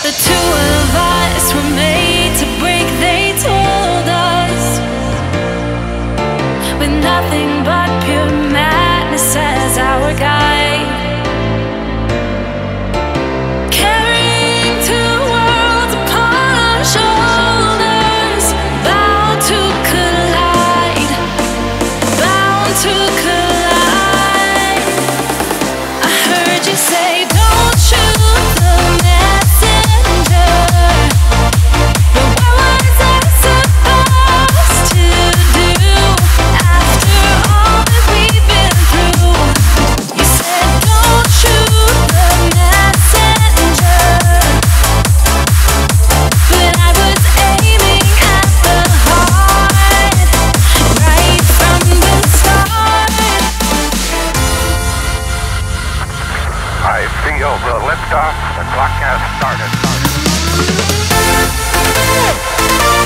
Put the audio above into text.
The two of us were made to break, they told us, with nothing but pure madness as our guide. Carrying two worlds upon our shoulders, bound to collide, bound to collide. I heard you say, don't shoot the messenger. But what was I supposed to do after all that we've been through? You said, don't shoot the messenger. But I was aiming at the heart right from the start. I feel the liftoff. The clock has started.